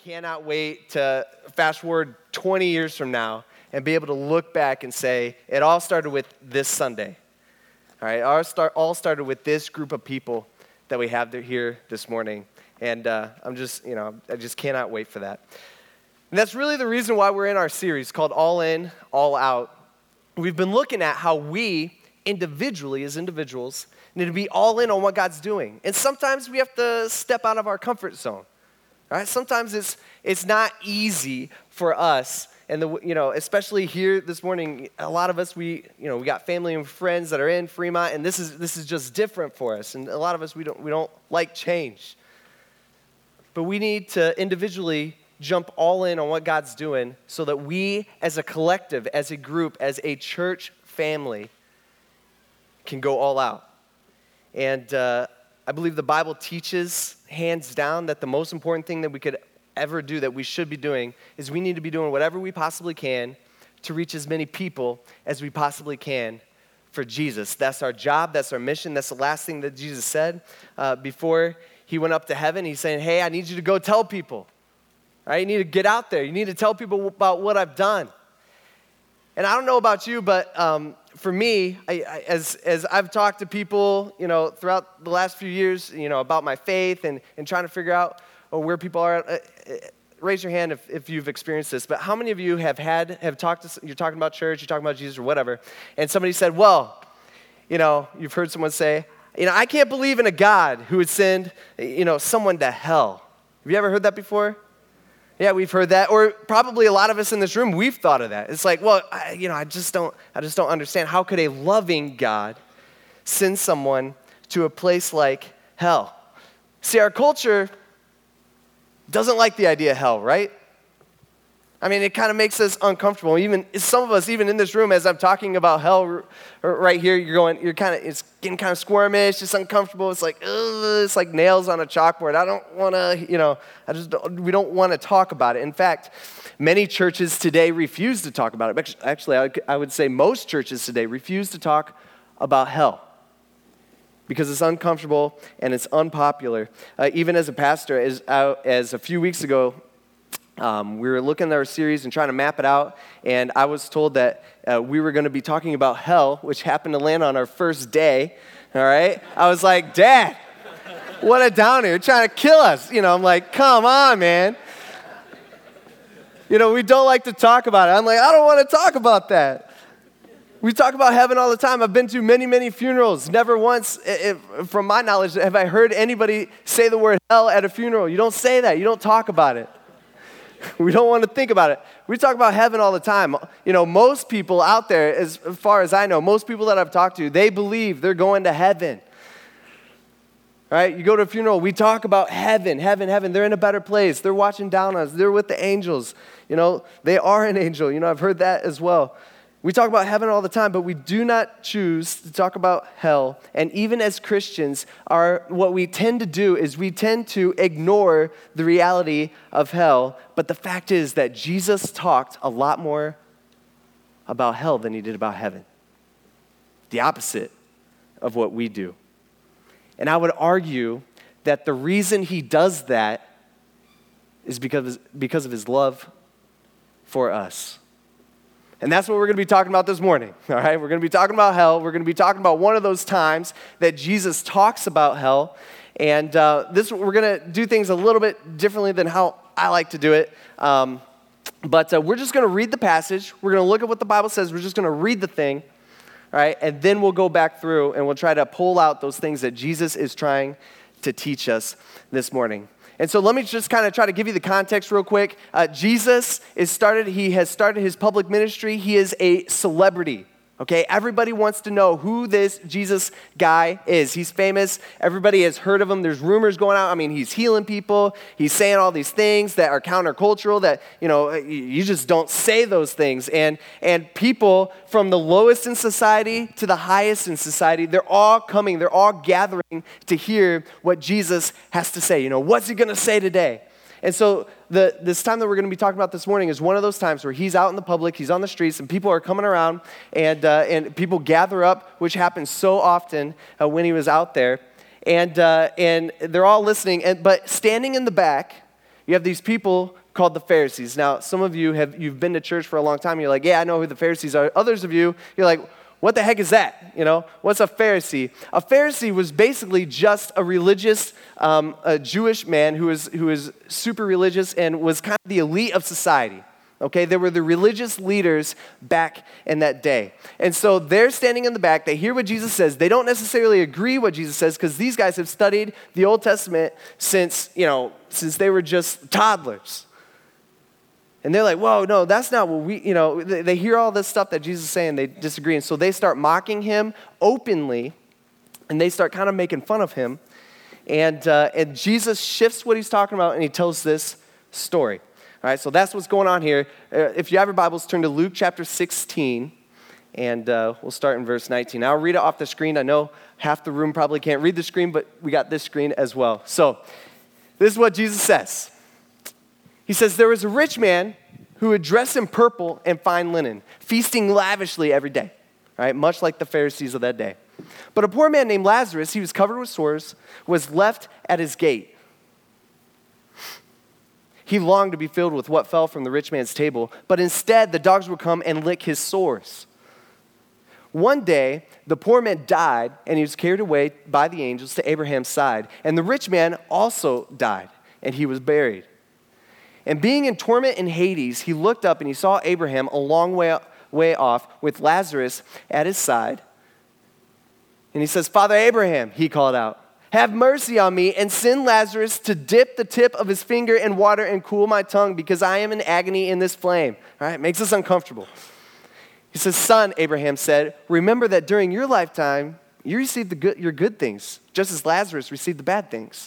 cannot wait to fast forward 20 years from now and be able to look back and say, it all started with this Sunday. All right, all started with this group of people that we have here this morning. And I just cannot wait for that. And that's really the reason why we're in our series called All In, All Out. We've been looking at how we individually, as individuals, need to be all in on what God's doing. And sometimes we have to step out of our comfort zone. Right? Sometimes it's not easy for us, and especially here this morning, a lot of us we got family and friends that are in Fremont, and this is just different for us. And a lot of us we don't like change, but we need to individually jump all in on what God's doing, so that we, as a collective, as a group, as a church family, can go all out. And I believe the Bible teaches, hands down, that the most important thing that we could ever do, that we should be doing, is we need to be doing whatever we possibly can to reach as many people as we possibly can for Jesus. That's our job. That's our mission. That's the last thing that Jesus said before he went up to heaven. He's saying, hey, I need you to go tell people. Right? You need to get out there. You need to tell people about what I've done. And I don't know about you, but for me, as I've talked to people, throughout the last few years, about my faith and trying to figure out where people are, raise your hand if you've experienced this. But how many of you have talked to, you're talking about church, you're talking about Jesus or whatever, and somebody said, well, you've heard someone say, I can't believe in a God who would send, someone to hell. Have you ever heard that before? Yeah, we've heard that, or probably a lot of us in this room, we've thought of that. It's like, well, I just don't understand. How could a loving God send someone to a place like hell? See, our culture doesn't like the idea of hell, right? I mean, it kind of makes us uncomfortable. Even some of us, even in this room, as I'm talking about hell right here, it's getting kind of squirmish, it's uncomfortable. It's like, ugh, it's like nails on a chalkboard. I don't want to, we don't want to talk about it. In fact, many churches today refuse to talk about it. Actually, I would say most churches today refuse to talk about hell because it's uncomfortable and it's unpopular. Even as a pastor, as a few weeks ago, we were looking at our series and trying to map it out, and I was told that we were going to be talking about hell, which happened to land on our first day, all right? I was like, Dad, what a downer. You're trying to kill us. I'm like, come on, man. We don't like to talk about it. I'm like, I don't want to talk about that. We talk about heaven all the time. I've been to many, many funerals. Never once, from my knowledge, have I heard anybody say the word hell at a funeral. You don't say that. You don't talk about it. We don't want to think about it. We talk about heaven all the time. Most people out there, as far as I know, most people that I've talked to, they believe they're going to heaven. Right? You go to a funeral, we talk about heaven. They're in a better place. They're watching down on us. They're with the angels. They are an angel. I've heard that as well. We talk about heaven all the time, but we do not choose to talk about hell. And even as Christians, what we tend to do is we tend to ignore the reality of hell. But the fact is that Jesus talked a lot more about hell than he did about heaven. The opposite of what we do. And I would argue that the reason he does that is because of his love for us. And that's what we're going to be talking about this morning, all right? We're going to be talking about hell. We're going to be talking about one of those times that Jesus talks about hell. And we're going to do things a little bit differently than how I like to do it. But we're just going to read the passage. We're going to look at what the Bible says. We're just going to read the thing, all right? And then we'll go back through and we'll try to pull out those things that Jesus is trying to teach us this morning. And so let me just kind of try to give you the context real quick. Jesus has started his public ministry. He is a celebrity, okay? Everybody wants to know who this Jesus guy is. He's famous. Everybody has heard of him. There's rumors going out. I mean, he's healing people. He's saying all these things that are countercultural that, you just don't say those things. And people from the lowest in society to the highest in society, they're all coming. They're all gathering to hear what Jesus has to say. What's he going to say today? And so this time that we're going to be talking about this morning is one of those times where he's out in the public, he's on the streets, and people are coming around, and people gather up, which happens so often when he was out there, and they're all listening. But standing in the back You have these people called the Pharisees. Now, some of you you've been to church for a long time. You're like, yeah, I know who the Pharisees are. Others of you, you're like, what the heck is that? What's a Pharisee? A Pharisee was basically just a religious, a Jewish man who was super religious and was kind of the elite of society. Okay, they were the religious leaders back in that day. And so they're standing in the back. They hear what Jesus says. They don't necessarily agree what Jesus says because these guys have studied the Old Testament since they were just toddlers. And they're like, whoa, no, that's not what they hear all this stuff that Jesus is saying. They disagree. And so they start mocking him openly, and they start kind of making fun of him. And Jesus shifts what he's talking about, and he tells this story. All right, so that's what's going on here. If you have your Bibles, turn to Luke chapter 16, and we'll start in verse 19. I'll read it off the screen. I know half the room probably can't read the screen, but we got this screen as well. So this is what Jesus says. He says, there was a rich man who would dress in purple and fine linen, feasting lavishly every day, right? Much like the Pharisees of that day. But a poor man named Lazarus, he was covered with sores, was left at his gate. He longed to be filled with what fell from the rich man's table, but instead the dogs would come and lick his sores. One day, the poor man died, and he was carried away by the angels to Abraham's side. And the rich man also died, and he was buried. And being in torment in Hades, he looked up and he saw Abraham a long way off with Lazarus at his side. And he says, Father Abraham, he called out, have mercy on me and send Lazarus to dip the tip of his finger in water and cool my tongue because I am in agony in this flame. All right, it makes us uncomfortable. He says, son, Abraham said, remember that during your lifetime, you received your good things, just as Lazarus received the bad things.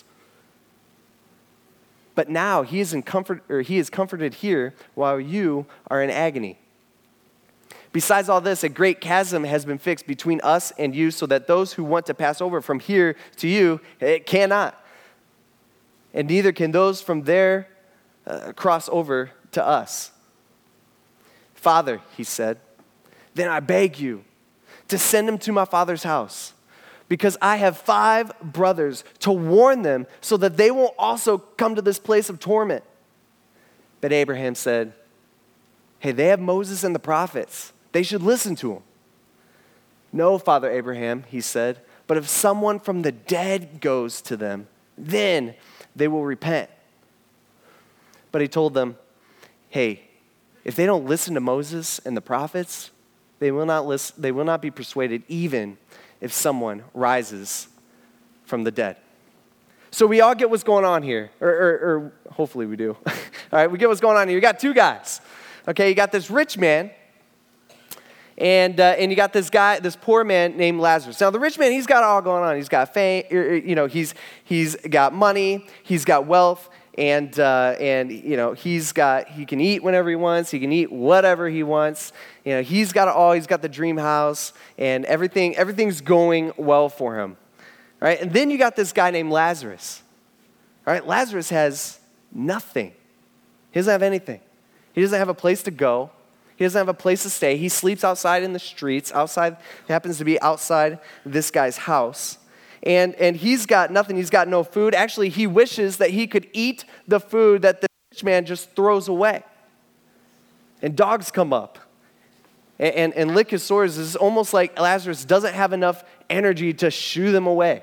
But now he is comforted here while you are in agony. Besides all this, a great chasm has been fixed between us and you so that those who want to pass over from here to you, it cannot. And neither can those from there cross over to us. Father, he said, then I beg you to send him to my father's house because I have 5 brothers to warn them so that they won't also come to this place of torment. But Abraham said, hey, they have Moses and the prophets. They should listen to him. No, Father Abraham, he said, but if someone from the dead goes to them, then they will repent. But he told them, hey, if they don't listen to Moses and the prophets, they will not be persuaded even if someone rises from the dead. So we all get what's going on here, or hopefully we do. All right, we get what's going on here. You got 2 guys. Okay, you got this rich man, and you got this guy, this poor man named Lazarus. Now the rich man, he's got it all going on. He's got fame, he's got money, he's got wealth, and he can eat whenever he wants. He can eat whatever he wants. He's got it all. He's got the dream house, and everything's going well for him. All right, and then you got this guy named Lazarus. All right, Lazarus has nothing. He doesn't have anything. He doesn't have a place to go. He doesn't have a place to stay. He sleeps outside in the streets. Outside, he happens to be outside this guy's house. And he's got nothing. He's got no food. Actually, he wishes that he could eat the food that the rich man just throws away. And dogs come up and lick his sores. It's almost like Lazarus doesn't have enough energy to shoo them away.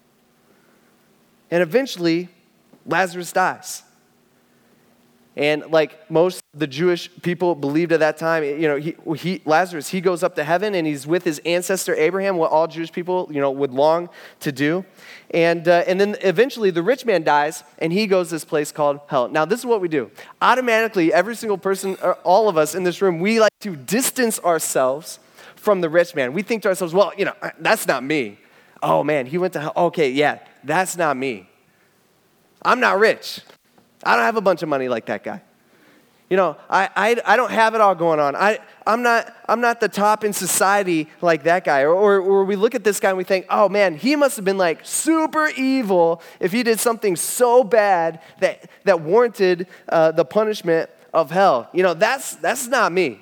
And eventually, Lazarus dies. And like most of the Jewish people believed at that time, Lazarus, he goes up to heaven and he's with his ancestor Abraham, what all Jewish people, would long to do. And then eventually the rich man dies and he goes to this place called hell. Now this is what we do. Automatically, every single person, or all of us in this room, we like to distance ourselves from the rich man. We think to ourselves, well, that's not me. Oh man, he went to hell. Okay, yeah, that's not me. I'm not rich. I don't have a bunch of money like that guy. I don't have it all going on. I'm not the top in society like that guy. Or we look at this guy and we think, oh man, he must have been like super evil if he did something so bad that warranted the punishment of hell. That's not me.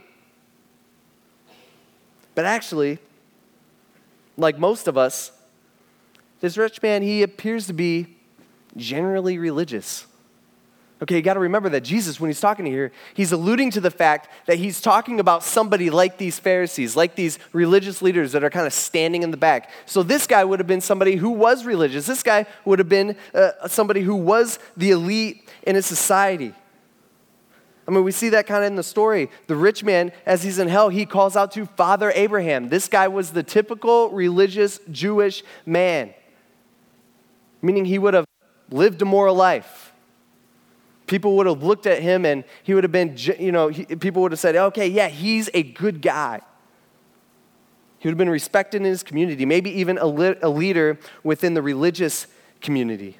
But actually, like most of us, this rich man, he appears to be generally religious. Okay, you got to remember that Jesus, when he's talking here, he's alluding to the fact that he's talking about somebody like these Pharisees, like these religious leaders that are kind of standing in the back. So this guy would have been somebody who was religious. This guy would have been somebody who was the elite in his society. I mean, we see that kind of in the story. The rich man, as he's in hell, he calls out to Father Abraham. This guy was the typical religious Jewish man, meaning he would have lived a moral life. People would have looked at him and he would have been, people would have said, okay, yeah, he's a good guy. He would have been respected in his community, maybe even a leader within the religious community.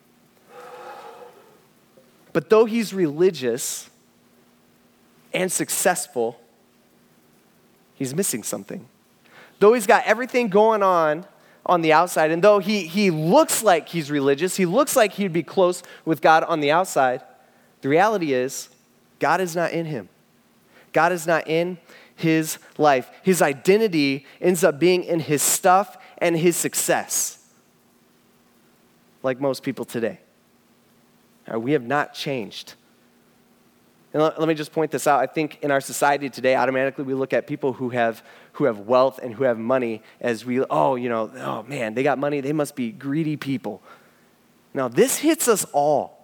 But though he's religious and successful, he's missing something. Though he's got everything going on the outside, and though he looks like he's religious, he looks like he'd be close with God on the outside, the reality is God is not in him. God is not in his life. His identity ends up being in his stuff and his success, like most people today. We have not changed. And let me just point this out. I think in our society today, automatically we look at people who have wealth and who have money as oh man, they got money, they must be greedy people. Now, this hits us all.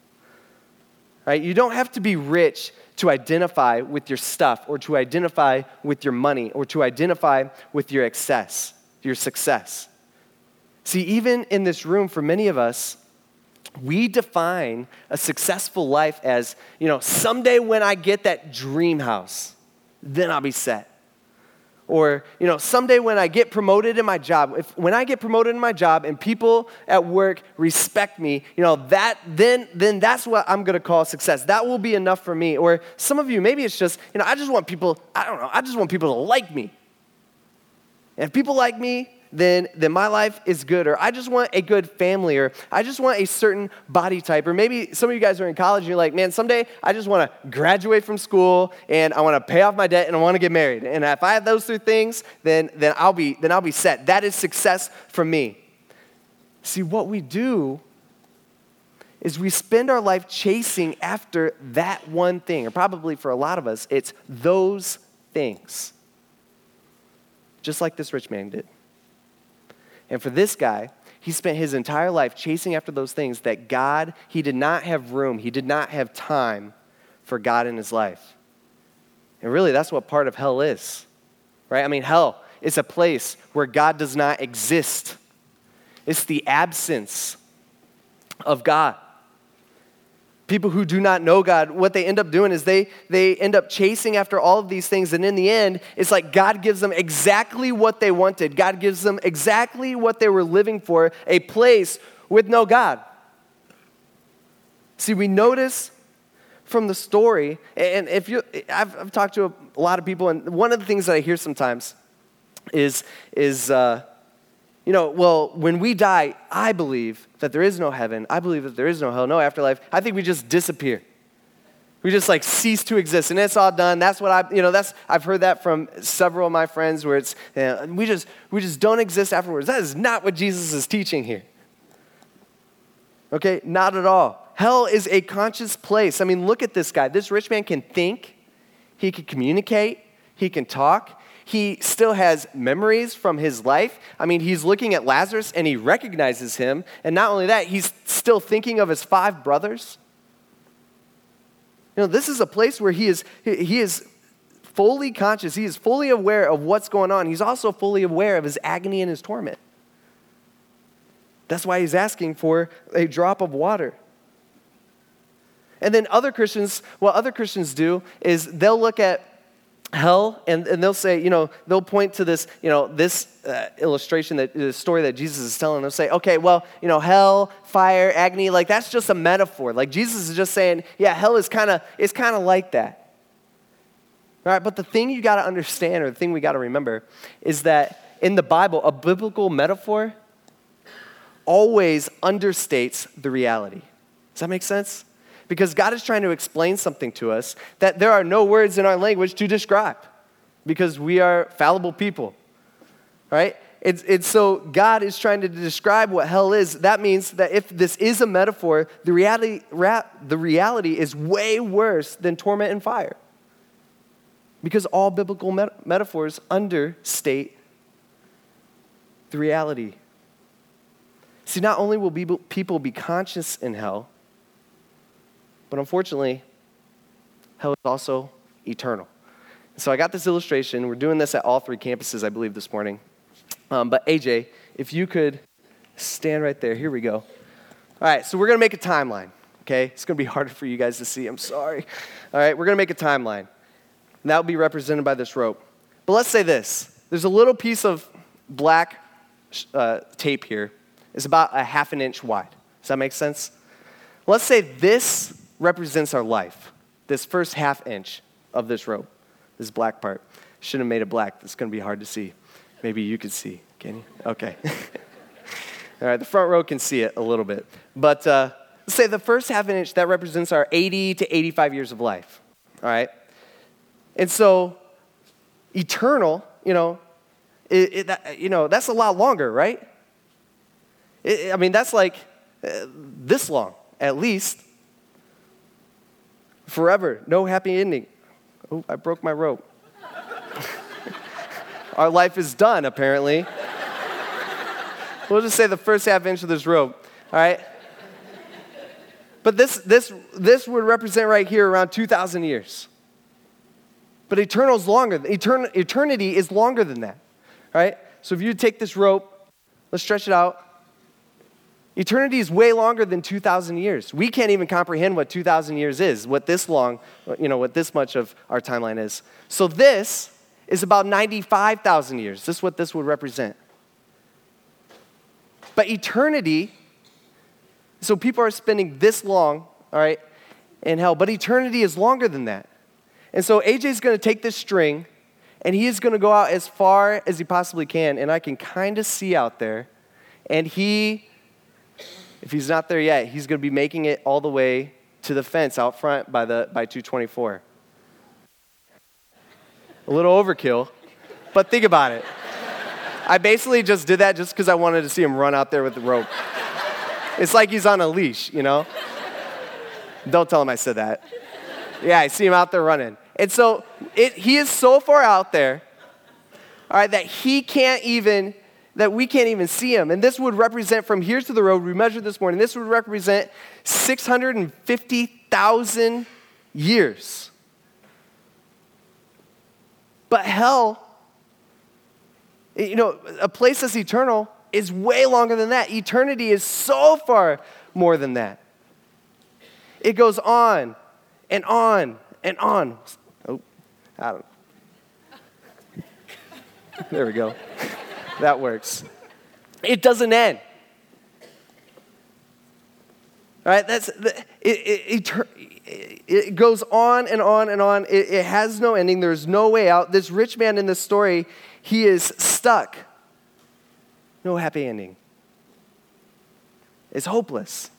Right? You don't have to be rich to identify with your stuff or to identify with your money or to identify with your success. See, even in this room, for many of us, we define a successful life as, someday when I get that dream house, then I'll be set. Or, someday when I get promoted in my job, when I get promoted in my job and people at work respect me, then that's what I'm going to call success. That will be enough for me. Or some of you, maybe it's just, I just want people to like me. And if people like me, then my life is good. Or I just want a good family. Or I just want a certain body type. Or maybe some of you guys are in college and you're like, man, someday I just want to graduate from school and I want to pay off my debt and I want to get married. And if I have those three things, then I'll be set. That is success for me. See, what we do is we spend our life chasing after that one thing. Or probably for a lot of us, it's those things. Just like this rich man did. And for this guy, he spent his entire life chasing after those things that he did not have room, he did not have time for God in his life. And really, that's what part of hell is, right? I mean, hell is a place where God does not exist. It's the absence of God. People who do not know God, what they end up doing is they end up chasing after all of these things, and in the end, it's like God gives them exactly what they wanted. God gives them exactly what they were living for, a place with no God. See, we notice from the story, and I've talked to a lot of people, and one of the things that I hear sometimes is when we die, I believe that there is no heaven. I believe that there is no hell, no afterlife. I think we just disappear. We just cease to exist, and it's all done. That's what I've heard that from several of my friends where it's, we just don't exist afterwards. That is not what Jesus is teaching here. Okay, not at all. Hell is a conscious place. I mean, look at this guy. This rich man can think, he can communicate, he can talk. He still has memories from his life. I mean, he's looking at Lazarus and he recognizes him. And not only that, he's still thinking of his 5 brothers. This is a place where he is fully conscious. He is fully aware of what's going on. He's also fully aware of his agony and his torment. That's why he's asking for a drop of water. And then what other Christians do is they'll look at hell, and they'll say, they'll point to this, this illustration, the story that Jesus is telling. They'll say, okay, well, hell, fire, agony, that's just a metaphor. Jesus is just saying, yeah, hell is kind of like that. All right, but the thing you got to understand, or the thing we got to remember, is that in the Bible, a biblical metaphor always understates the reality. Does that make sense? Because God is trying to explain something to us that there are no words in our language to describe because we are fallible people, right? And so God is trying to describe what hell is. That means that if this is a metaphor, the reality is way worse than torment and fire. Because all biblical metaphors understate the reality. See, not only will people be conscious in hell, but unfortunately, hell is also eternal. So I got this illustration. We're doing this at all 3 campuses, I believe, this morning. But AJ, if you could stand right there. Here we go. All right, so we're going to make a timeline, okay? It's going to be harder for you guys to see. I'm sorry. All right, we're going to make a timeline. And that will be represented by this rope. But let's say this. There's a little piece of black tape here. It's about a half an inch wide. Does that make sense? Let's say this represents our life, this first half inch of this rope, this black part. Shouldn't have made it black. It's going to be hard to see. Maybe you could see. Can you? Okay. All right, the front row can see it a little bit. But let's say the first half an inch, that represents our 80 to 85 years of life. All right? And so eternal, that's a lot longer, right? That's like this long, at least. Forever, no happy ending. Oh, I broke my rope. Our life is done, apparently. We'll just say the first half inch of this rope, all right? But this would represent right here around 2,000 years. But eternal is longer. Eternity is longer than that, right? So if you take this rope, let's stretch it out. Eternity is way longer than 2,000 years. We can't even comprehend what 2,000 years is, what this long, what this much of our timeline is. So this is about 95,000 years. This is what this would represent. But eternity, so people are spending this long, all right, in hell, but eternity is longer than that. And so AJ's going to take this string, and he is going to go out as far as he possibly can, and I can kind of see out there, and if he's not there yet, he's going to be making it all the way to the fence out front by 224. A little overkill, but think about it. I basically just did that just because I wanted to see him run out there with the rope. It's like he's on a leash, Don't tell him I said that. Yeah, I see him out there running. And so he is so far out there, all right, that we can't even see him. And this would represent from here to the road, we measured this morning, this would represent 650,000 years. But hell, a place that's eternal is way longer than that. Eternity is so far more than that. It goes on and on and on. Oh, I don't know. There we go. That works. It doesn't end. All right, it goes on and on and on. It has no ending. There's no way out. This rich man in this story, he is stuck. No happy ending. It's hopeless.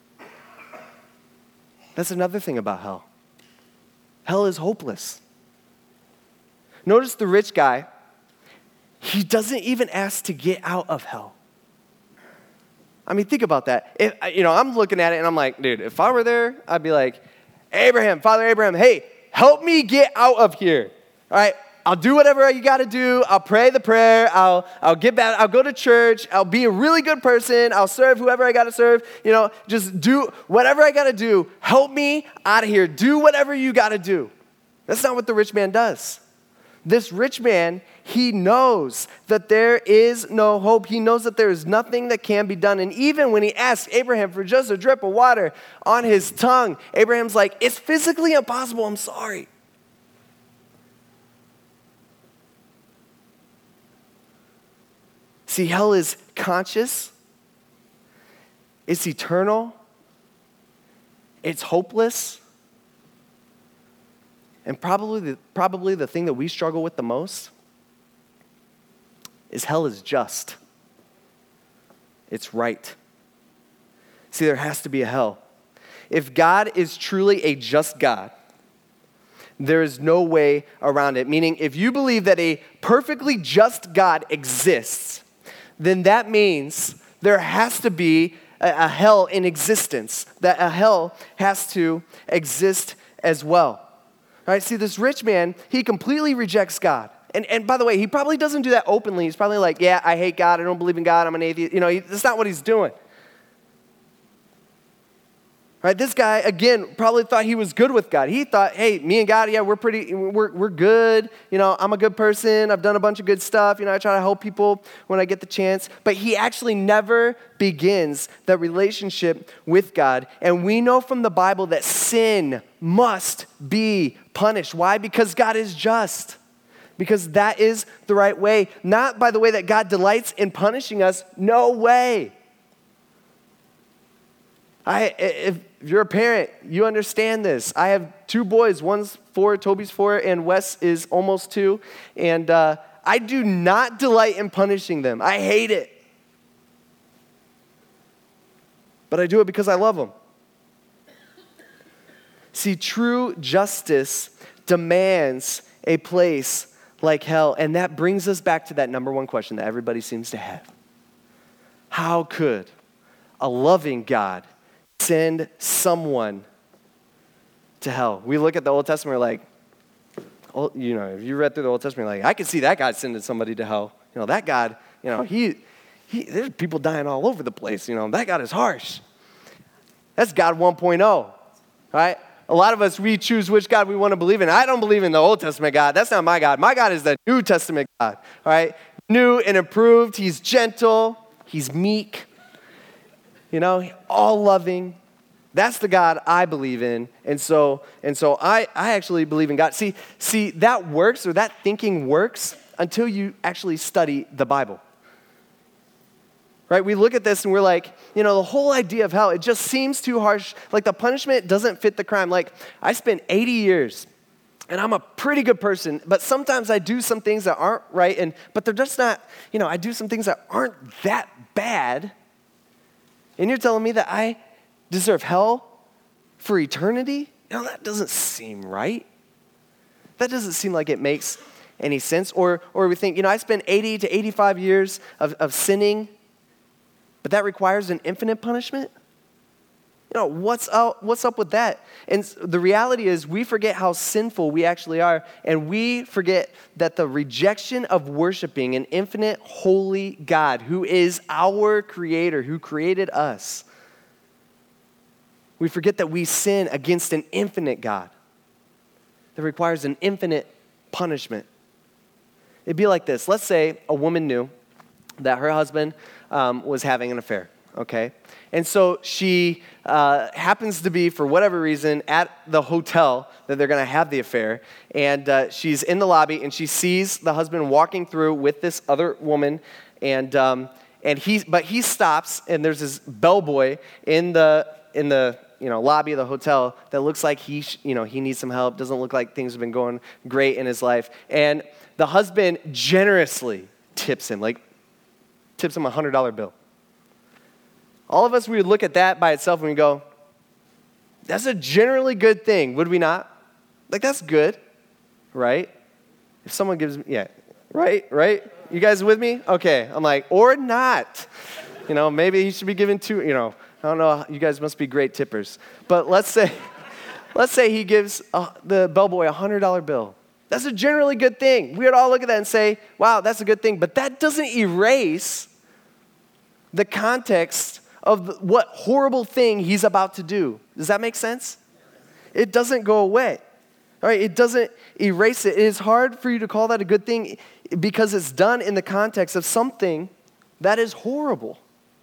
That's another thing about hell. Hell is hopeless. Notice the rich guy, he doesn't even ask to get out of hell. Think about that. I'm looking at it and I'm like, dude, if I were there, I'd be like, Father Abraham, hey, help me get out of here. All right, I'll do whatever you got to do. I'll pray the prayer. I'll get back. I'll go to church. I'll be a really good person. I'll serve whoever I got to serve. Just do whatever I got to do. Help me out of here. Do whatever you got to do. That's not what the rich man does. This rich man, he knows that there is no hope. He knows that there is nothing that can be done. And even when he asks Abraham for just a drip of water on his tongue, Abraham's like, it's physically impossible. I'm sorry. See, hell is conscious. It's eternal. It's hopeless. And probably the thing that we struggle with the most is hell is just. It's right. See, there has to be a hell. If God is truly a just God, there is no way around it. Meaning, if you believe that a perfectly just God exists, then that means there has to be a hell in existence, that a hell has to exist as well. All right, see, this rich man, he completely rejects God. And by the way, he probably doesn't do that openly. He's probably like, yeah, I hate God. I don't believe in God. I'm an atheist. That's not what he's doing. Right, this guy, again, probably thought he was good with God. He thought, hey, me and God, yeah, we're good. I'm a good person. I've done a bunch of good stuff. I try to help people when I get the chance. But he actually never begins that relationship with God. And we know from the Bible that sin must be punished. Why? Because God is just. Because that is the right way. Not by the way that God delights in punishing us. No way. If you're a parent, you understand this. I have 2 boys. One's 4, Toby's 4, and Wes is almost 2. And I do not delight in punishing them. I hate it. But I do it because I love them. See, true justice demands a place like hell. And that brings us back to that number one question that everybody seems to have. How could a loving God send someone to hell? We look at the Old Testament, we're like, if you read through the Old Testament, you're like, I can see that God sending somebody to hell. That God, there's people dying all over the place. That God is harsh. That's God 1.0, right? A lot of us, we choose which God we want to believe in. I don't believe in the Old Testament God. That's not my God. My God is the New Testament God, all right? New and improved. He's gentle. He's meek. All loving. That's the God I believe in. And so I actually believe in God. See, that works, or that thinking works until you actually study the Bible. Right? We look at this and we're like, the whole idea of hell, it just seems too harsh. Like the punishment doesn't fit the crime. Like I spent 80 years and I'm a pretty good person, but sometimes I do some things that aren't right. But they're just not, I do some things that aren't that bad. And you're telling me that I deserve hell for eternity? That doesn't seem right. That doesn't seem like it makes any sense. Or we think, I spent 80 to 85 years of sinning, but that requires an infinite punishment? What's up with that? And the reality is we forget how sinful we actually are, and we forget that the rejection of worshiping an infinite, holy God who is our creator, who created us, we forget that we sin against an infinite God that requires an infinite punishment. It'd be like this. Let's say a woman knew that her husband was having an affair, okay? And so she happens to be, for whatever reason, at the hotel that they're going to have the affair. And she's in the lobby, and she sees the husband walking through with this other woman. But he stops, and there's this bellboy in the lobby of the hotel that looks like he needs some help. Doesn't look like things have been going great in his life. And the husband generously tips him a $100 bill. All of us, we would look at that by itself and we go, that's a generally good thing, would we not? Like, that's good, right? If someone gives me, yeah, right? You guys with me? Okay, I'm like, or not. Maybe he should be given two, I don't know, you guys must be great tippers. But let's say he gives the bellboy a $100 bill. That's a generally good thing. We would all look at that and say, wow, that's a good thing. But that doesn't erase the context of what horrible thing he's about to do. Does that make sense? It doesn't go away. All right, it doesn't erase it. It is hard for you to call that a good thing because it's done in the context of something that is horrible.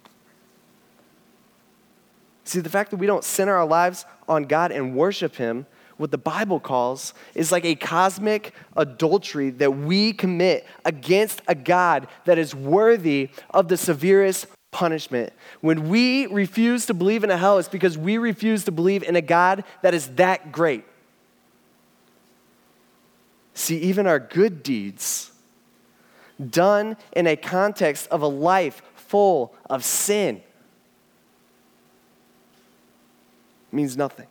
See, the fact that we don't center our lives on God and worship him, what the Bible calls, is like a cosmic adultery that we commit against a God that is worthy of the severest punishment. When we refuse to believe in a hell, it's because we refuse to believe in a God that is that great. See, even our good deeds, done in a context of a life full of sin, means nothing.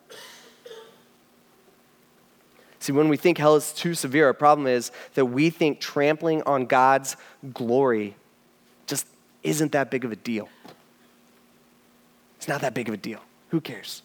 See, when we think hell is too severe, our problem is that we think trampling on God's glory just isn't that big of a deal. It's not that big of a deal. Who cares?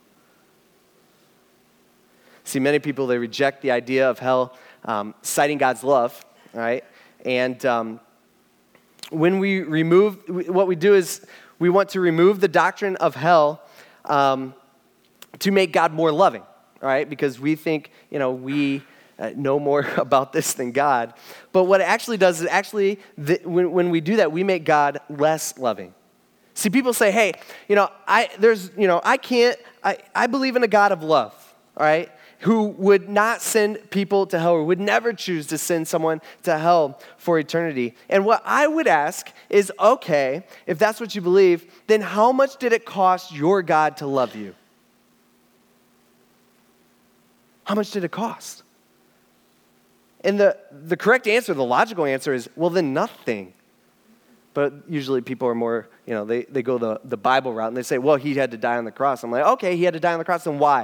See, many people, they reject the idea of hell, citing God's love, all right? And when we remove, what we do is we want to remove the doctrine of hell to make God more loving, all right? Because we think, we know more about this than God. But what it actually does is when we do that, we make God less loving. See, people say, hey, I believe in a God of love, all right, who would not send people to hell or would never choose to send someone to hell for eternity. And what I would ask is, okay, if that's what you believe, then how much did it cost your God to love you? How much did it cost? And the correct answer, the logical answer is, well, then nothing. But usually people are more, they go the Bible route and they say, well, he had to die on the cross. I'm like, okay, he had to die on the cross, then why?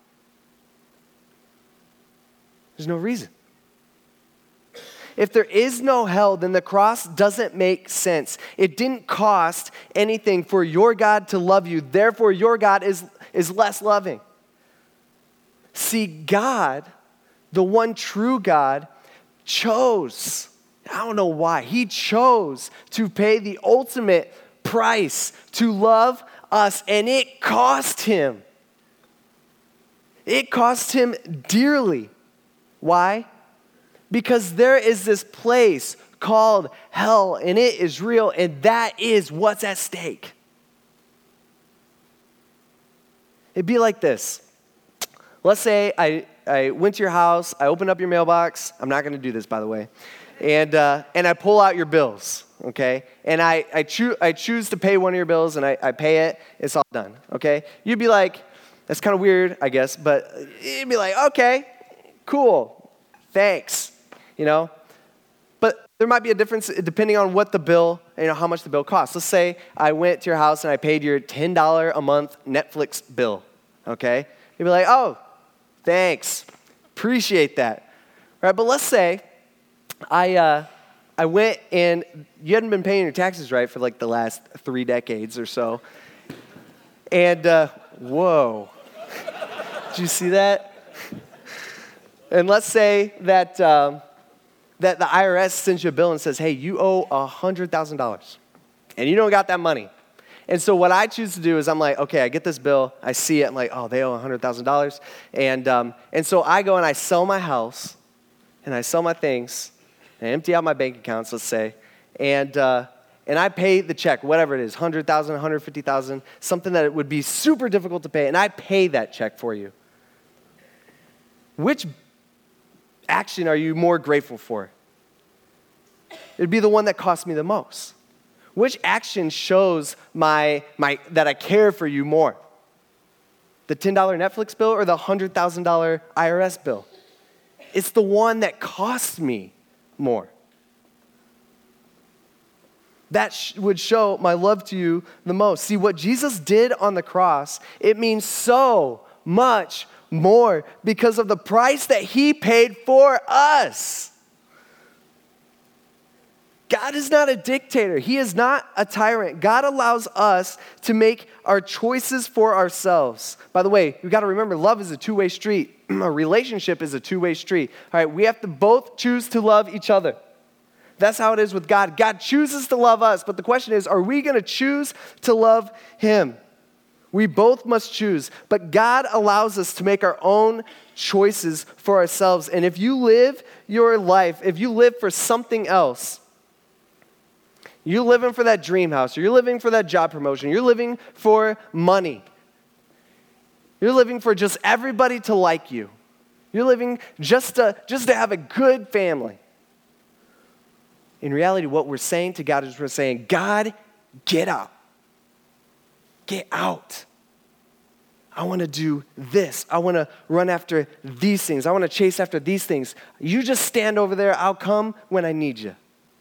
There's no reason. If there is no hell, then the cross doesn't make sense. It didn't cost anything for your God to love you. Therefore, your God is less loving. See, God, the one true God, chose, I don't know why, he chose to pay the ultimate price to love us, and it cost him. It cost him dearly. Why? Because there is this place called hell, and it is real, and that is what's at stake. It'd be like this. Let's say I went to your house, I opened up your mailbox. I'm not going to do this, by the way. And I pull out your bills, okay? And I choose to pay one of your bills, and I pay it. It's all done, okay? You'd be like, that's kind of weird, I guess, but you'd be like, okay, cool, thanks, But there might be a difference depending on what the bill, how much the bill costs. Let's say I went to your house and I paid your $10 a month Netflix bill, okay? You'd be like, oh, thanks, appreciate that. All right, but let's say I went and you hadn't been paying your taxes right for like the last 3 decades or so. And, whoa, did you see that? And let's say that that the IRS sends you a bill and says, hey, you owe $100,000, and you don't got that money. And so what I choose to do is I'm like, okay, I get this bill, I see it, I'm like, oh, they owe $100,000. And so I go and I sell my house, and I sell my things, and I empty out my bank accounts, let's say, and I pay the check, whatever it is, $100,000, $150,000, something that it would be super difficult to pay, and I pay that check for you. Which action are you more grateful for? It'd be the one that cost me the most. Which action shows my that I care for you more? The $10 Netflix bill or the $100,000 IRS bill? It's the one that cost me more. That would show my love to you the most. See, what Jesus did on the cross, it means so much more because of the price that he paid for us. God is not a dictator. He is not a tyrant. God allows us to make our choices for ourselves. By the way, we've got to remember, love is a two-way street. A relationship is a two-way street. All right, we have to both choose to love each other. That's how it is with God. God chooses to love us, but the question is, are we going to choose to love him? We both must choose, but God allows us to make our own choices for ourselves. And if you live your life, if you live for something else, you're living for that dream house, or you're living for that job promotion, you're living for money, you're living for just everybody to like you, you're living just to have a good family. In reality, what we're saying to God is we're saying, God, get out. Get out. I want to do this. I want to run after these things. I want to chase after these things. You just stand over there. I'll come when I need you.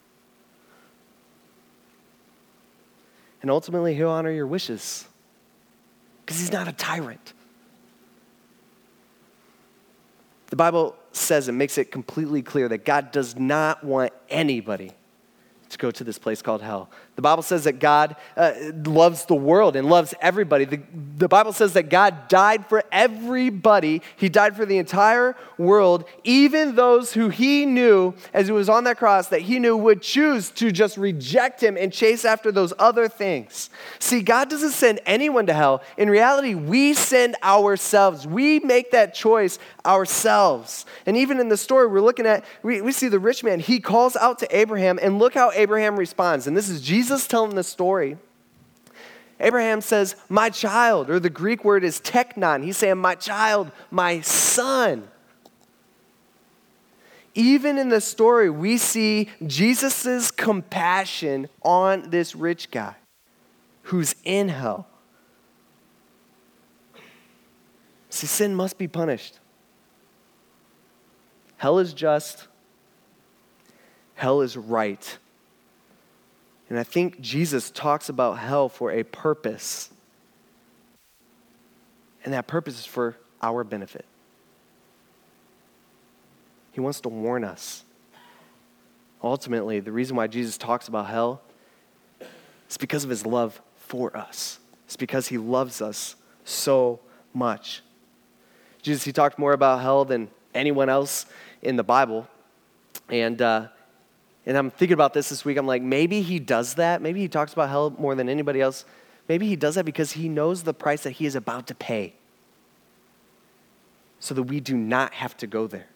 And ultimately, he'll honor your wishes because he's not a tyrant. The Bible says and makes it completely clear that God does not want anybody to go to this place called hell. The Bible says that God loves the world and loves everybody. The Bible says that God died for everybody. He died for the entire world, even those who he knew, as he was on that cross, that he knew would choose to just reject him and chase after those other things. See, God doesn't send anyone to hell. In reality, we send ourselves. We make that choice ourselves. And even in the story we're looking at, we see the rich man. He calls out to Abraham, and look how Abraham responds. And this is Jesus telling the story. Abraham says, my child, or the Greek word is teknon. He's saying, my child, my son. Even in the story, we see Jesus' compassion on this rich guy who's in hell. See, sin must be punished. Hell is just. Hell is right. And I think Jesus talks about hell for a purpose. And that purpose is for our benefit. He wants to warn us. Ultimately, the reason why Jesus talks about hell is because of his love for us. It's because he loves us so much. Jesus, he talked more about hell than anyone else in the Bible. And I'm thinking about this week. I'm like, maybe he does that. Maybe he talks about hell more than anybody else. Maybe he does that because he knows the price that he is about to pay so that we do not have to go there.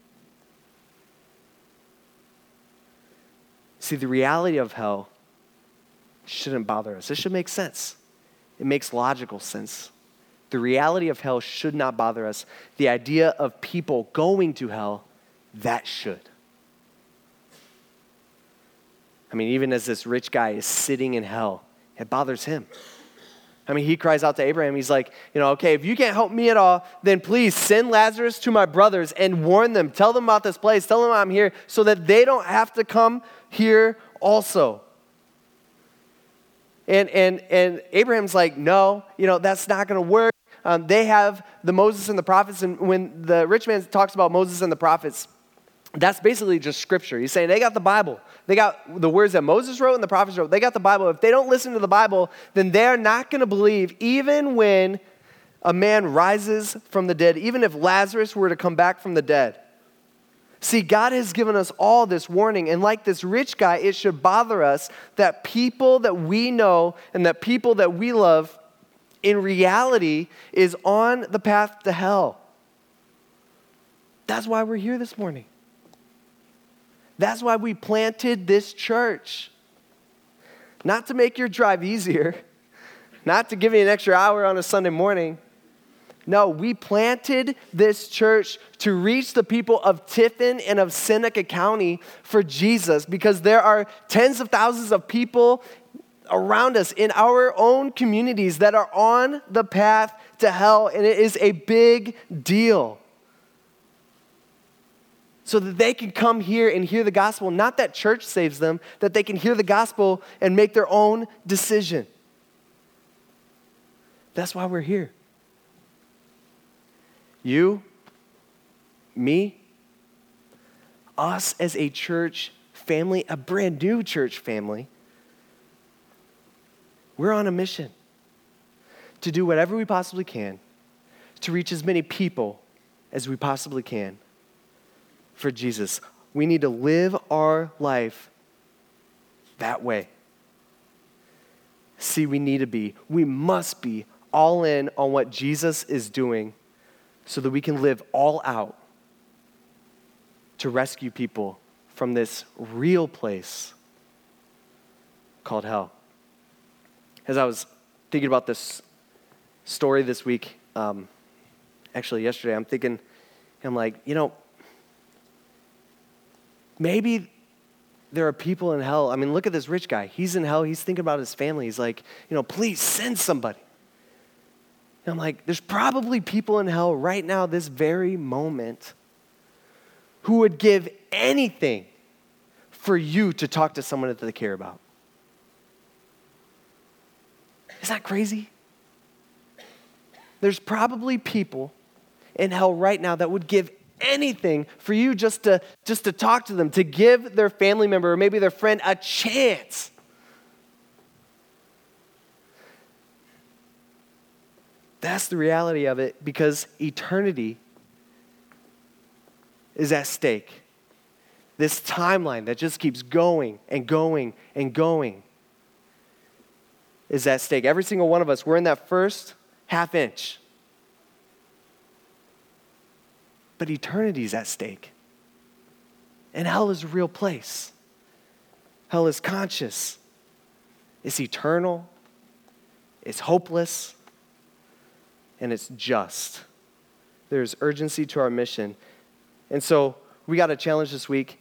See, the reality of hell shouldn't bother us. It should make sense. It makes logical sense. The reality of hell should not bother us. The idea of people going to hell, that should. I mean, even as this rich guy is sitting in hell, it bothers him. I mean, he cries out to Abraham. He's like, okay, if you can't help me at all, then please send Lazarus to my brothers and warn them. Tell them about this place. Tell them I'm here so that they don't have to come here also. And Abraham's like, no, that's not going to work. They have the Moses and the prophets. And when the rich man talks about Moses and the prophets, that's basically just scripture. He's saying they got the Bible. They got the words that Moses wrote and the prophets wrote. They got the Bible. If they don't listen to the Bible, then they're not going to believe even when a man rises from the dead, even if Lazarus were to come back from the dead. See, God has given us all this warning. And like this rich guy, it should bother us that people that we know and that people that we love in reality is on the path to hell. That's why we're here this morning. That's why we planted this church. Not to make your drive easier, not to give you an extra hour on a Sunday morning. No, we planted this church to reach the people of Tiffin and of Seneca County for Jesus, because there are tens of thousands of people around us in our own communities that are on the path to hell, and it is a big deal. So that they can come here and hear the gospel. Not that church saves them, that they can hear the gospel and make their own decision. That's why we're here. You, me, us as a church family, a brand new church family, we're on a mission to do whatever we possibly can to reach as many people as we possibly can for Jesus. We need to live our life that way. See, we must be all in on what Jesus is doing so that we can live all out to rescue people from this real place called hell. As I was thinking about this story this week, actually yesterday, I'm like, maybe there are people in hell. I mean, look at this rich guy. He's in hell. He's thinking about his family. He's like, please send somebody. And I'm like, there's probably people in hell right now, this very moment, who would give anything for you to talk to someone that they care about. Is that crazy? There's probably people in hell right now that would give anything for you just to talk to them, to give their family member or maybe their friend a chance. That's the reality of it, because eternity is at stake. This timeline that just keeps going and going and going is at stake. Every single one of us, we're in that first half inch. But eternity is at stake. And hell is a real place. Hell is conscious. It's eternal. It's hopeless. And it's just. There's urgency to our mission. And so we got a challenge this week.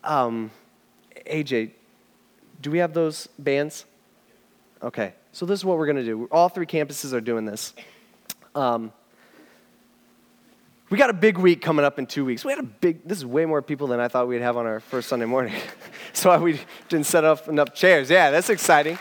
AJ, do we have those bands? Okay, so this is what we're going to do. All 3 campuses are doing this. We got a big week coming up in 2 weeks. This is way more people than I thought we'd have on our first Sunday morning. That's why we didn't set up enough chairs. Yeah, that's exciting.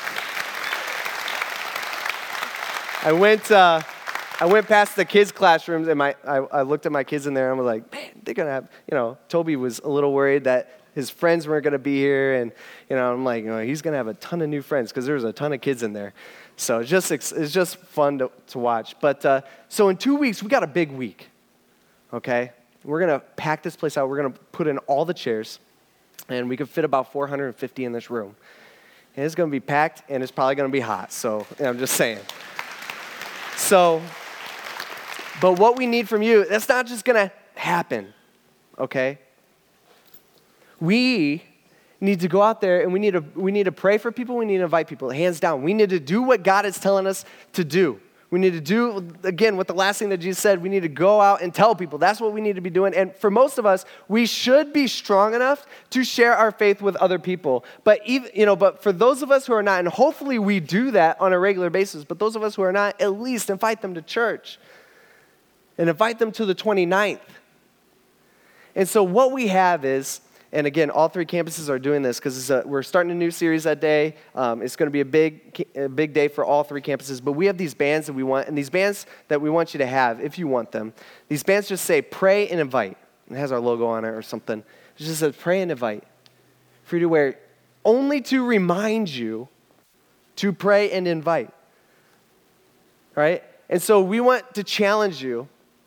I went past the kids' classrooms, and I looked at my kids in there, and I was like, man, they're going to have, Toby was a little worried that his friends weren't going to be here, and, I'm like, he's going to have a ton of new friends, because there was a ton of kids in there. So it's just fun to watch. But so in 2 weeks, we got a big week, okay? We're going to pack this place out. We're going to put in all the chairs, and we can fit about 450 in this room. And it's going to be packed, and it's probably going to be hot, so I'm just saying. So, but what we need from you, that's not just going to happen, okay? We need to go out there and we need to pray for people. We need to invite people, hands down. We need to do what God is telling us to do. We need to do, again, what the last thing that Jesus said, we need to go out and tell people. That's what we need to be doing. And for most of us, we should be strong enough to share our faith with other people. But but for those of us who are not, and hopefully we do that on a regular basis, but those of us who are not, at least invite them to church. And invite them to the 29th. And so what we have is, and again, all 3 campuses are doing this because we're starting a new series that day. It's going to be a big day for all 3 campuses. But we have these bands that we want, and these bands that we want you to have, if you want them, these bands just say pray and invite. It has our logo on it or something. It just says pray and invite. For you to wear, only to remind you to pray and invite. Right? And so we want to challenge you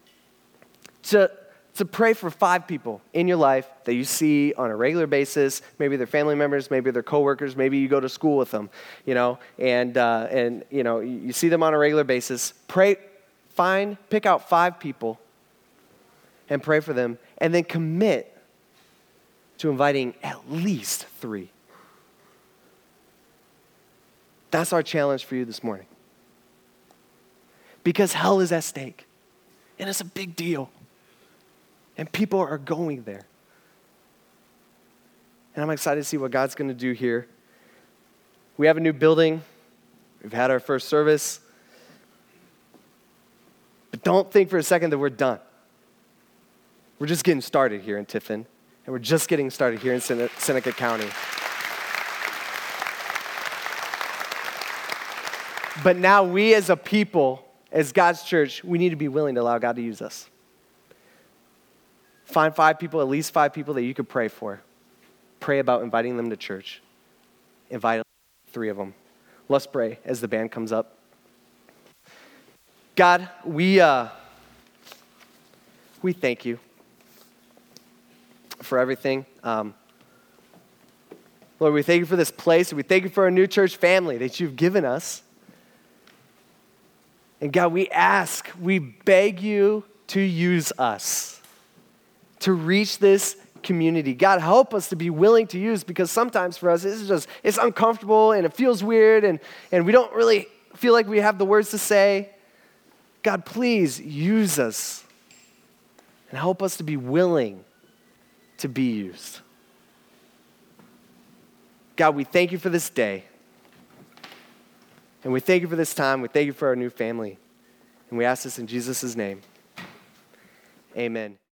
to pray for 5 people in your life that you see on a regular basis. Maybe they're family members, maybe they're coworkers, maybe you go to school with them, and you see them on a regular basis. Pick out 5 people and pray for them, and then commit to inviting at least 3. That's our challenge for you this morning. Because hell is at stake, and it's a big deal. And people are going there. And I'm excited to see what God's going to do here. We have a new building. We've had our first service. But don't think for a second that we're done. We're just getting started here in Tiffin. And we're just getting started here in Seneca County. But now we as a people, as God's church, we need to be willing to allow God to use us. Find 5 people, at least 5 people that you could pray for. Pray about inviting them to church. Invite 3 of them. Let's pray as the band comes up. God, we thank you for everything. Lord, we thank you for this place. We thank you for our new church family that you've given us. And God, we beg you to use us to reach this community. God, help us to be willing to use, because sometimes for us, it's uncomfortable and it feels weird and we don't really feel like we have the words to say. God, please use us and help us to be willing to be used. God, we thank you for this day. And we thank you for this time. We thank you for our new family. And we ask this in Jesus' name. Amen.